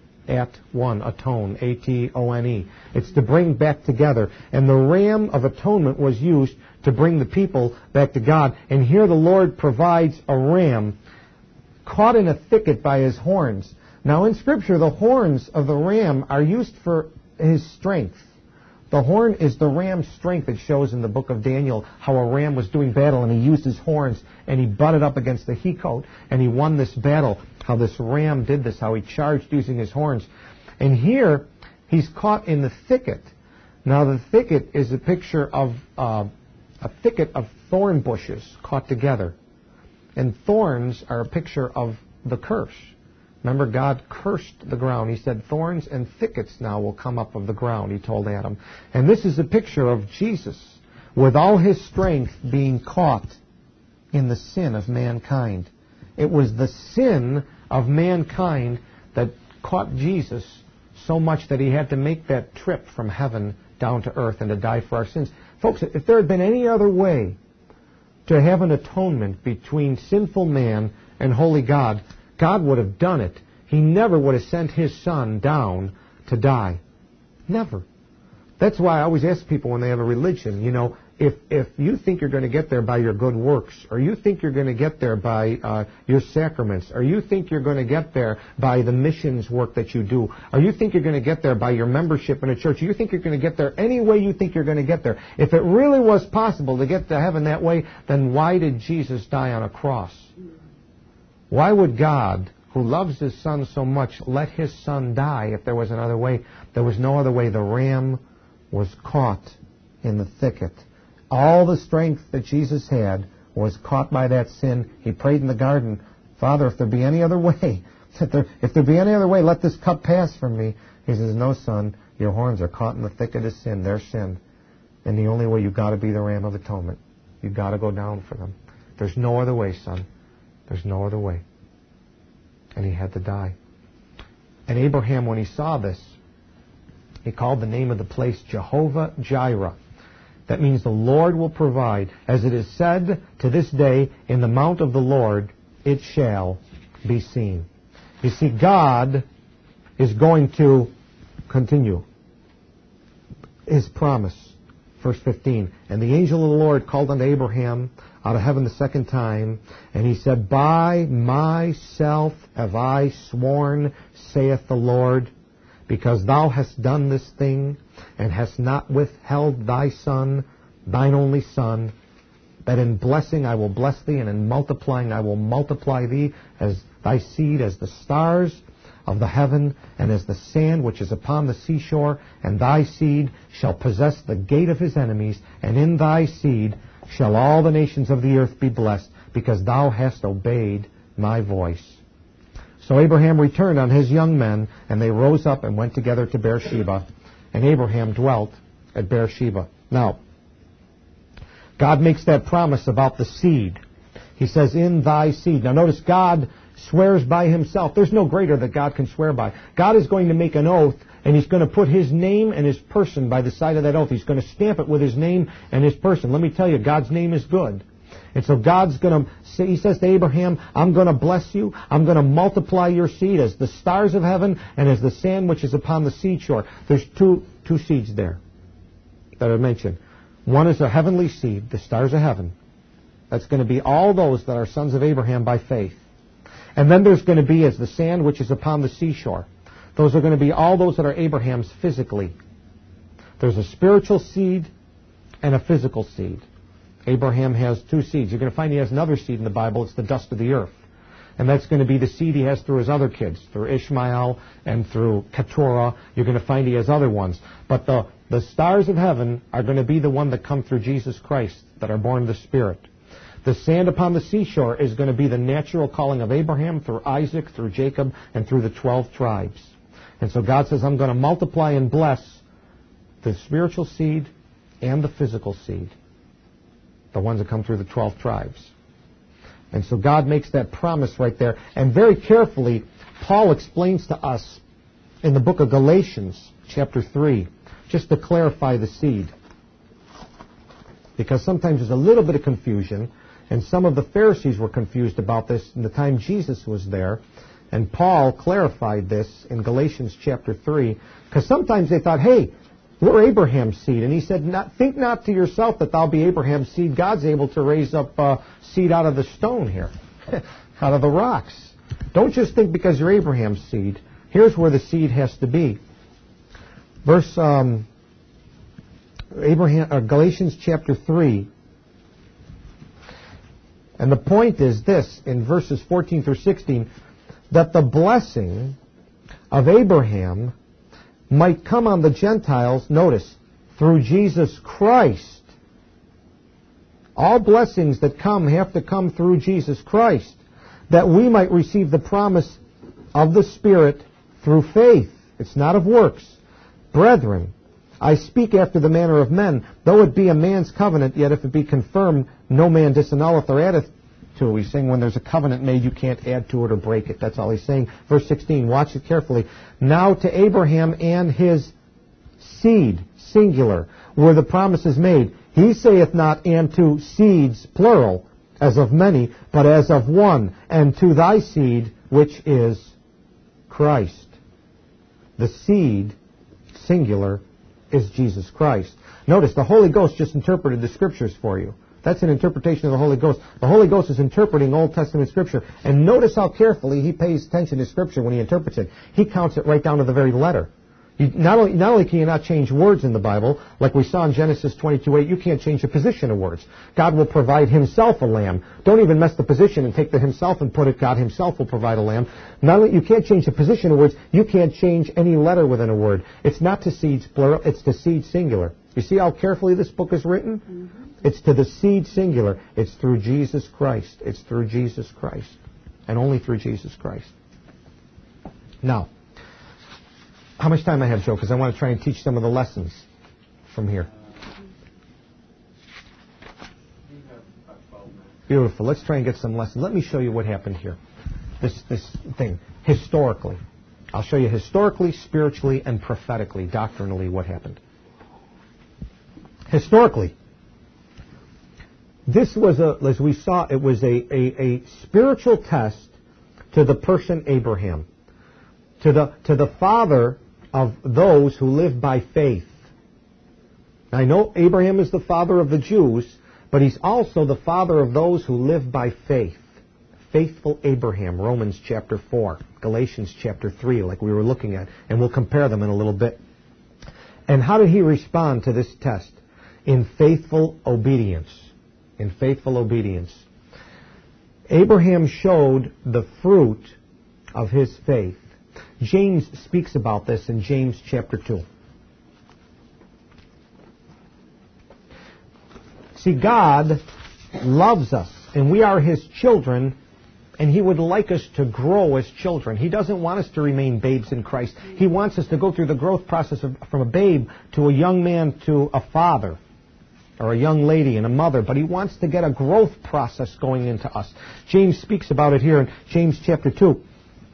atone, A-T-O-N-E. It's to bring back together. And the ram of atonement was used to bring the people back to God. And here the Lord provides a ram caught in a thicket by his horns. Now, in Scripture, the horns of the ram are used for his strength. The horn is the ram's strength. It shows in the book of Daniel how a ram was doing battle, and he used his horns, and he butted up against the he-goat, and he won this battle. How this ram did this, how he charged using his horns. And here, he's caught in the thicket. Now, the thicket is a picture of a thicket of thorn bushes caught together. And thorns are a picture of the curse. Remember, God cursed the ground. He said, thorns and thickets now will come up of the ground, he told Adam. And this is a picture of Jesus, with all his strength, being caught in the sin of mankind. It was the sin of mankind that caught Jesus so much that he had to make that trip from heaven down to earth and to die for our sins. Folks, if there had been any other way to have an atonement between sinful man and holy God, God would have done it. He never would have sent his Son down to die. Never. That's why I always ask people when they have a religion, if you think you're going to get there by your good works, or you think you're going to get there by your sacraments, or you think you're going to get there by the missions work that you do, or you think you're going to get there by your membership in a church, or you think you're going to get there any way you think you're going to get there. If it really was possible to get to heaven that way, then why did Jesus die on a cross? Why would God, who loves his Son so much, let his Son die if there was another way? There was no other way. The ram was caught in the thicket. All the strength that Jesus had was caught by that sin. He prayed in the garden, Father, if there be any other way, if there be any other way, let this cup pass from me. He says, no, Son, your horns are caught in the thicket of sin, their sin. And the only way, you've got to be the ram of atonement. You've got to go down for them. There's no other way, Son. There's no other way. And he had to die. And Abraham, when he saw this, he called the name of the place Jehovah Jireh. That means the Lord will provide. As it is said to this day, in the mount of the Lord it shall be seen. You see, God is going to continue his promise. Verse 15, and the angel of the Lord called unto Abraham out of heaven the second time, and he said, by myself have I sworn, saith the Lord, because thou hast done this thing, and hast not withheld thy son, thine only Son, that in blessing I will bless thee, and in multiplying I will multiply thee, as thy seed as the stars of the heaven, and as the sand which is upon the seashore, and thy seed shall possess the gate of his enemies, and in thy seed shall all the nations of the earth be blessed, because thou hast obeyed my voice. So Abraham returned on his young men, and they rose up and went together to Beersheba, and Abraham dwelt at Beersheba. Now, God makes that promise about the seed. He says, in thy seed. Now notice, God swears by himself. There's no greater that God can swear by. God is going to make an oath, and he's going to put his name and his person by the side of that oath. He's going to stamp it with his name and his person. Let me tell you, God's name is good. And so God's going to say, he says to Abraham, I'm going to bless you. I'm going to multiply your seed as the stars of heaven and as the sand which is upon the seashore. There's two seeds there that are mentioned. One is a heavenly seed, the stars of heaven. That's going to be all those that are sons of Abraham by faith. And then there's going to be as the sand which is upon the seashore. Those are going to be all those that are Abraham's physically. There's a spiritual seed and a physical seed. Abraham has two seeds. You're going to find he has another seed in the Bible. It's the dust of the earth. And that's going to be the seed he has through his other kids, through Ishmael and through Keturah. You're going to find he has other ones. But the stars of heaven are going to be the one that come through Jesus Christ, that are born of the Spirit. The sand upon the seashore is going to be the natural calling of Abraham through Isaac, through Jacob, and through the 12 tribes. And so God says, I'm going to multiply and bless the spiritual seed and the physical seed, the ones that come through the 12 tribes. And so God makes that promise right there. And very carefully, Paul explains to us in the book of Galatians, chapter 3, just to clarify the seed. Because sometimes there's a little bit of confusion, and some of the Pharisees were confused about this in the time Jesus was there. And Paul clarified this in Galatians chapter 3, because sometimes they thought, hey, we're Abraham's seed. And he said, think not to yourself that thou be Abraham's seed. God's able to raise up seed out of the stone here, out of the rocks. Don't just think because you're Abraham's seed. Here's where the seed has to be. Galatians chapter 3. And the point is this, in verses 14 through 16, that the blessing of Abraham might come on the Gentiles, notice, through Jesus Christ. All blessings that come have to come through Jesus Christ, that we might receive the promise of the Spirit through faith. It's not of works. Brethren, I speak after the manner of men, though it be a man's covenant, yet if it be confirmed, no man disannulleth or addeth to it. He's saying when there's a covenant made, you can't add to it or break it. That's all he's saying. Verse 16, watch it carefully. Now to Abraham and his seed, singular, were the promises made. He saith not, and to seeds, plural, as of many, but as of one, and to thy seed, which is Christ. The seed, singular, is Jesus Christ. Notice, the Holy Ghost just interpreted the Scriptures for you. That's an interpretation of the Holy Ghost. The Holy Ghost is interpreting Old Testament Scripture. And notice how carefully he pays attention to Scripture when he interprets it. He counts it right down to the very letter. Not only can you not change words in the Bible, like we saw in Genesis 22:8, you can't change the position of words. God will provide himself a lamb. Don't even mess the position and take the himself and put it. God himself will provide a lamb. Not only you can't change the position of words, you can't change any letter within a word. It's not to seeds plural, it's to seed singular. You see how carefully this book is written? Mm-hmm. It's to the seed singular. It's through Jesus Christ. It's through Jesus Christ. And only through Jesus Christ. Now, how much time I have, Joe? Because I want to try and teach some of the lessons from here. Beautiful. Let's try and get some lessons. Let me show you what happened here. This thing. Historically. I'll show you historically, spiritually, and prophetically, doctrinally, what happened. Historically, this was, as we saw, it was a spiritual test to the person Abraham, to the father of those who live by faith. Now, I know Abraham is the father of the Jews, but he's also the father of those who live by faith. Faithful Abraham, Romans chapter 4, Galatians chapter 3, like we were looking at, and we'll compare them in a little bit. And how did he respond to this test? in faithful obedience. In faithful obedience. Abraham showed the fruit of his faith. James speaks about this in James chapter 2. See, God loves us, and we are His children, and He would like us to grow as children. He doesn't want us to remain babes in Christ. He wants us to go through the growth process from a babe to a young man to a father, or a young lady and a mother, but He wants to get a growth process going into us. James speaks about it here in James chapter 2.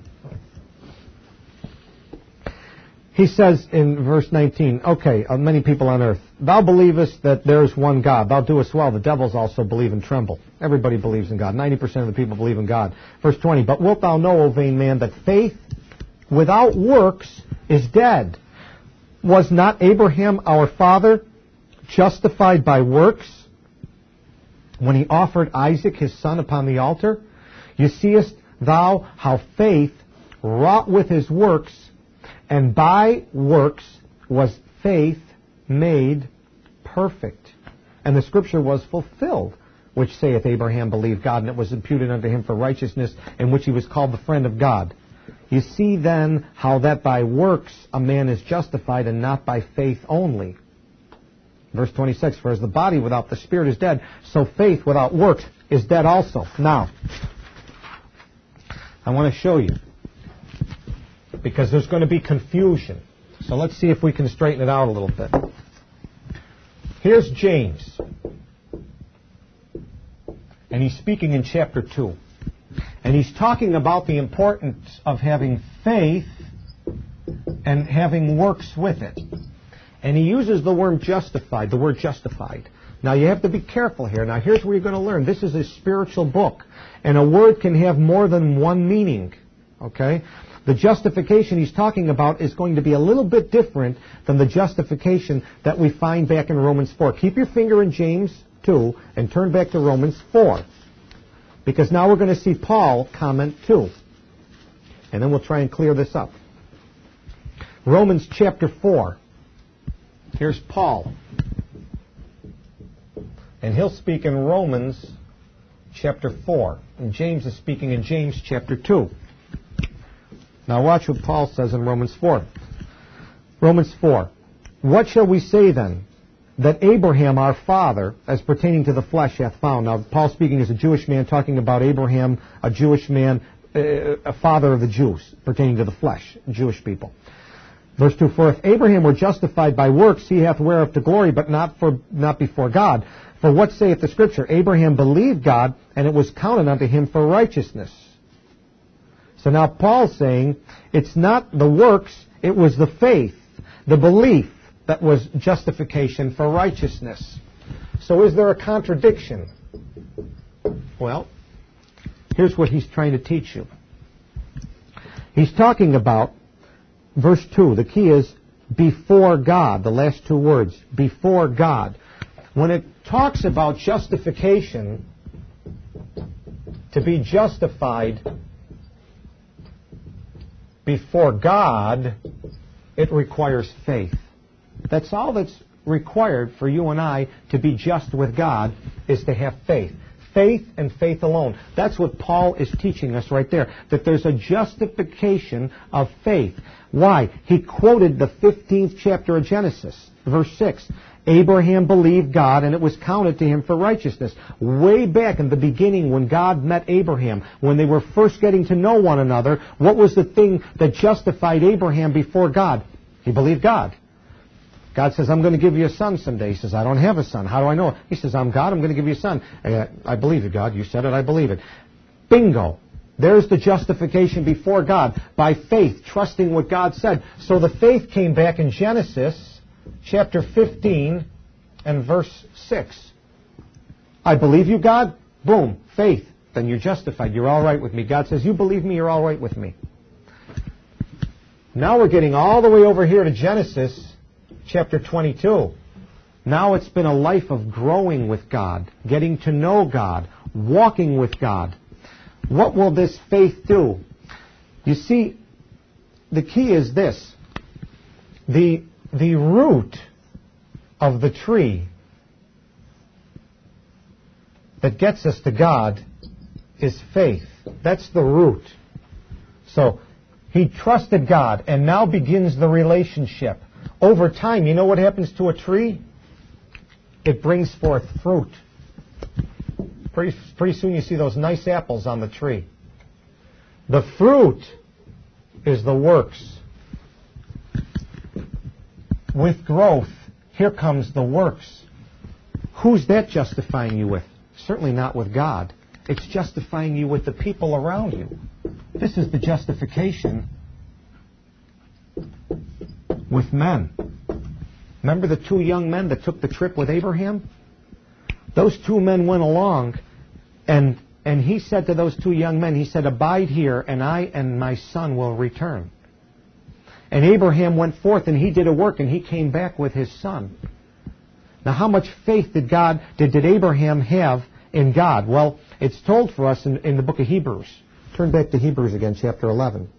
He says in verse 19, okay, many people on earth, thou believest that there is one God. Thou doest well. The devils also believe and tremble. Everybody believes in God. 90% of the people believe in God. Verse 20, but wilt thou know, O vain man, that faith without works is dead? Was not Abraham our father justified by works when he offered Isaac his son upon the altar? You seest thou how faith wrought with his works, and by works was faith made perfect. And the scripture was fulfilled, which saith, Abraham believed God, and it was imputed unto him for righteousness, in which he was called the friend of God. You see then how that by works a man is justified, and not by faith only. Verse 26, for as the body without the spirit is dead, so faith without works is dead also. Now, I want to show you, because there's going to be confusion. So let's see if we can straighten it out a little bit. Here's James. And he's speaking in chapter 2. And he's talking about the importance of having faith and having works with it. And he uses the word justified, Now you have to be careful here. Now here's where you're going to learn. This is a spiritual book. And a word can have more than one meaning. Okay? The justification he's talking about is going to be a little bit different than the justification that we find back in Romans 4. Keep your finger in James 2 and turn back to Romans 4. Because now we're going to see Paul comment too. And then we'll try and clear this up. Romans chapter 4. Here's Paul. And he'll speak in Romans chapter 4. And James is speaking in James chapter 2. Now watch what Paul says in Romans 4. Romans 4. What shall we say then? That Abraham our father, as pertaining to the flesh, hath found. Now Paul speaking as a Jewish man, talking about Abraham, a Jewish man, a father of the Jews, pertaining to the flesh, Jewish people. Verse 2, for if Abraham were justified by works, he hath whereof to glory, but not before God. For what saith the Scripture? Abraham believed God, and it was counted unto him for righteousness. So now Paul's saying, it's not the works, it was the faith, the belief that was justification for righteousness. So is there a contradiction? Well, here's what he's trying to teach you. He's talking about, verse 2, the key is before God, the last two words, before God. When it talks about justification, to be justified before God, it requires faith. That's all that's required for you and I to be just with God, is to have faith. Faith and faith alone. That's what Paul is teaching us right there, that there's a justification of faith. Why? He quoted the 15th chapter of Genesis, verse 6. Abraham believed God, and it was counted to him for righteousness. Way back in the beginning, when God met Abraham, when they were first getting to know one another, what was the thing that justified Abraham before God? He believed God. God says, I'm going to give you a son someday. He says, I don't have a son. How do I know it? He says, I'm God. I'm going to give you a son. I believe it, God. You said it. I believe it. Bingo. There's the justification before God, by faith, trusting what God said. So the faith came back in Genesis chapter 15 and verse 6. I believe you, God. Boom. Faith. Then you're justified. You're all right with me. God says, you believe me, you're all right with me. Now we're getting all the way over here to Genesis chapter 22. Now it's been a life of growing with God, getting to know God, walking with God. What will this faith do? You see, the key is this. The root of the tree that gets us to God is faith. That's the root. So he trusted God, and now begins the relationship. Over time, you know what happens to a tree? It brings forth fruit. Pretty soon you see those nice apples on the tree. The fruit is the works. With growth, here comes the works. Who's that justifying you with? Certainly not with God. It's justifying you with the people around you. This is the justification with men. Remember the two young men that took the trip with Abraham? Those two men went along, and he said to those two young men, he said, "Abide here, and I and my son will return." And Abraham went forth, and he did a work, and he came back with his son. Now, how much faith did Abraham have in God? Well, it's told for us in the book of Hebrews. Turn back to Hebrews again, chapter 11.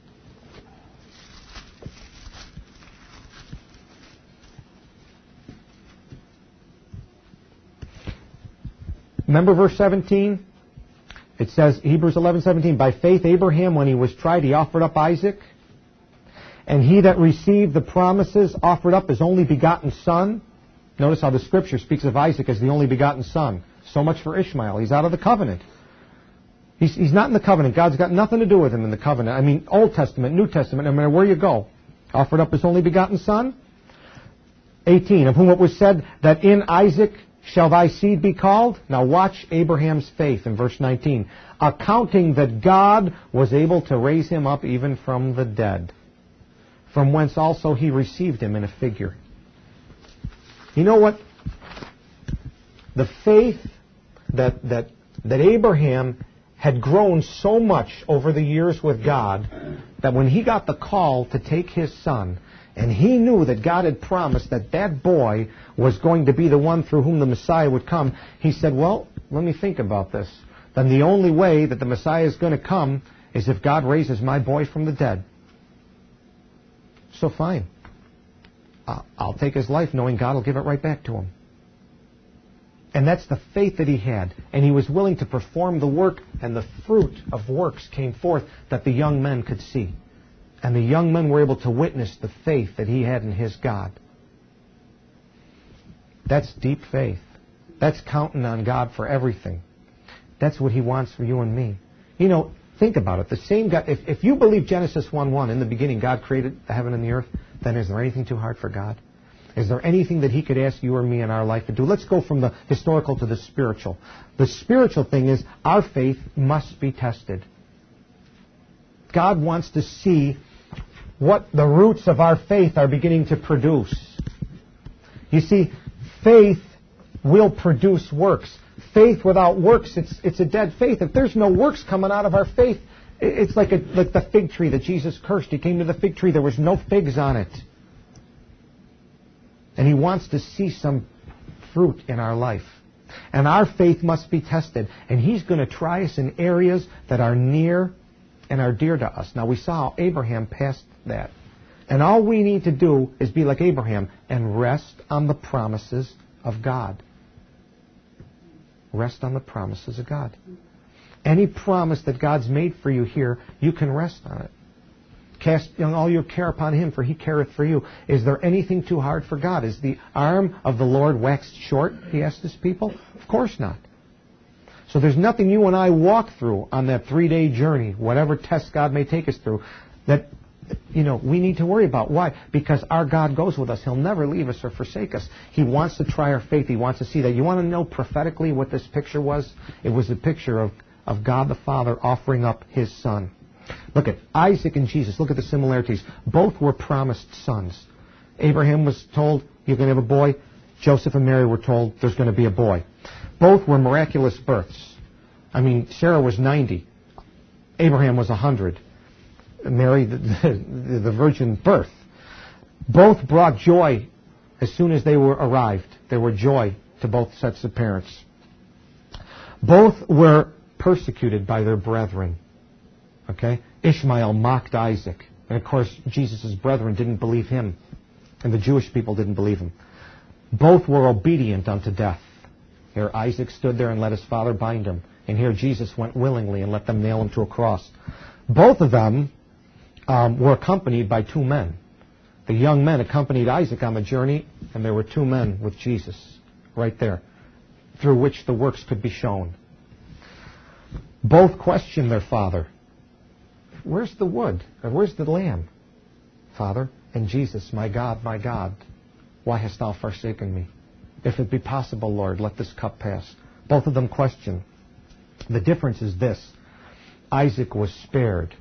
Remember verse 17? It says, Hebrews 11:17, "By faith Abraham, when he was tried, he offered up Isaac. And he that received the promises offered up his only begotten son." Notice how the Scripture speaks of Isaac as the only begotten son. So much for Ishmael. He's out of the covenant. He's not in the covenant. God's got nothing to do with him in the covenant. I mean, Old Testament, New Testament, no matter where you go. Offered up his only begotten son. 18, "Of whom it was said that in Isaac shall thy seed be called?" Now watch Abraham's faith in verse 19. "Accounting that God was able to raise him up even from the dead, from whence also he received him in a figure." You know what? The faith that Abraham had grown so much over the years with God that when he got the call to take his son, and he knew that God had promised that that boy was going to be the one through whom the Messiah would come, he said, "Well, let me think about this. Then the only way that the Messiah is going to come is if God raises my boy from the dead. So fine. I'll take his life knowing God will give it right back to him." And that's the faith that he had. And he was willing to perform the work, and the fruit of works came forth that the young men could see. And the young men were able to witness the faith that he had in his God. That's deep faith. That's counting on God for everything. That's what he wants for you and me. You know, think about it. The same God, if you believe Genesis 1:1, in the beginning God created the heaven and the earth, then is there anything too hard for God? Is there anything that he could ask you or me in our life to do? Let's go from the historical to the spiritual. The spiritual thing is our faith must be tested. God wants to see what the roots of our faith are beginning to produce. You see, faith will produce works. Faith without works, it's a dead faith. If there's no works coming out of our faith, it's like the fig tree that Jesus cursed. He came to the fig tree, there was no figs on it. And he wants to see some fruit in our life. And our faith must be tested. And he's going to try us in areas that are near and are dear to us. Now, we saw how Abraham passed that. And all we need to do is be like Abraham and rest on the promises of God. Rest on the promises of God. Any promise that God's made for you here, you can rest on it. Cast all your care upon him, for he careth for you. Is there anything too hard for God? Is the arm of the Lord waxed short, he asked his people? Of course not. So there's nothing you and I walk through on that 3-day journey, whatever test God may take us through, that we need to worry about. Why? Because our God goes with us. He'll never leave us or forsake us. He wants to try our faith. He wants to see that. You want to know prophetically what this picture was? It was a picture of God the Father offering up his Son. Look at Isaac and Jesus. Look at the similarities. Both were promised sons. Abraham was told, you're going to have a boy. Joseph and Mary were told, there's going to be a boy. Both were miraculous births. I mean, Sarah was 90. Abraham was 100. Mary, the virgin birth. Both brought joy as soon as they arrived. They were joy to both sets of parents. Both were persecuted by their brethren. Okay? Ishmael mocked Isaac. And of course, Jesus' brethren didn't believe him. And the Jewish people didn't believe him. Both were obedient unto death. Here Isaac stood there and let his father bind him. And here Jesus went willingly and let them nail him to a cross. Both of them were accompanied by two men. The young men accompanied Isaac on the journey, and there were two men with Jesus right there, through which the works could be shown. Both questioned their father. Where's the wood? Or where's the lamb, Father? And Jesus, my God, why hast thou forsaken me? If it be possible, Lord, let this cup pass. Both of them questioned. The difference is this. Isaac was spared,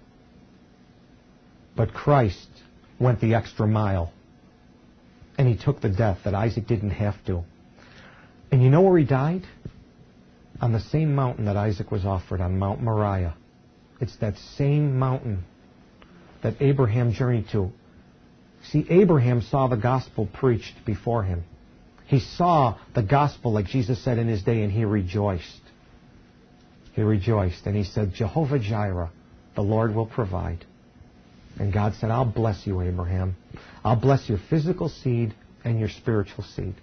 but Christ went the extra mile. And he took the death that Isaac didn't have to. And you know where he died? On the same mountain that Isaac was offered, on Mount Moriah. It's that same mountain that Abraham journeyed to. See, Abraham saw the gospel preached before him. He saw the gospel, like Jesus said in his day, and he rejoiced. He rejoiced, and he said, Jehovah Jireh, the Lord will provide. And God said, I'll bless you, Abraham. I'll bless your physical seed and your spiritual seed.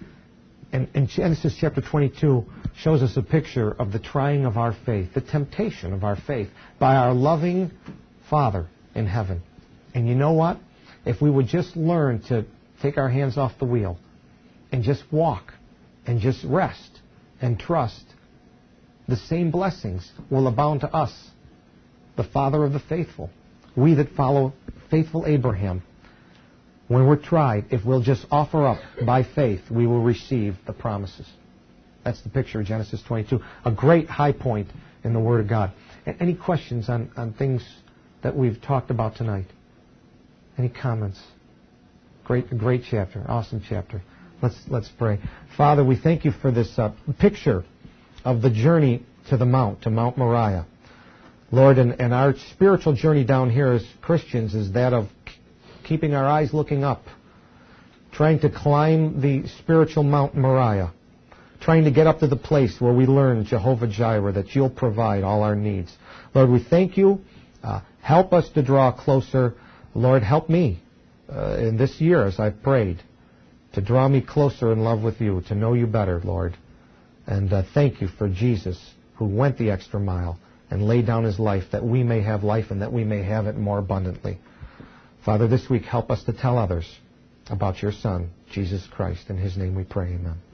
And Genesis chapter 22 shows us a picture of the trying of our faith, the temptation of our faith by our loving Father in heaven. And you know what? If we would just learn to take our hands off the wheel and just walk and just rest and trust, the same blessings will abound to us, the Father of the faithful. We that follow faithful Abraham, when we're tried, if we'll just offer up by faith, we will receive the promises. That's the picture of Genesis 22. A great high point in the Word of God. Any questions on things that we've talked about tonight? Any comments? Great chapter. Awesome chapter. Let's pray. Father, we thank you for this picture of the journey to the Mount, to Mount Moriah. Lord, and our spiritual journey down here as Christians is that of keeping our eyes looking up, trying to climb the spiritual Mount Moriah, trying to get up to the place where we learn, Jehovah Jireh, that you'll provide all our needs. Lord, we thank you. Help us to draw closer. Lord, help me in this year as I've prayed to draw me closer in love with you, to know you better, Lord. And thank you for Jesus, who went the extra mile and laid down his life that we may have life and that we may have it more abundantly. Father, this week help us to tell others about your Son, Jesus Christ. In his name we pray, amen.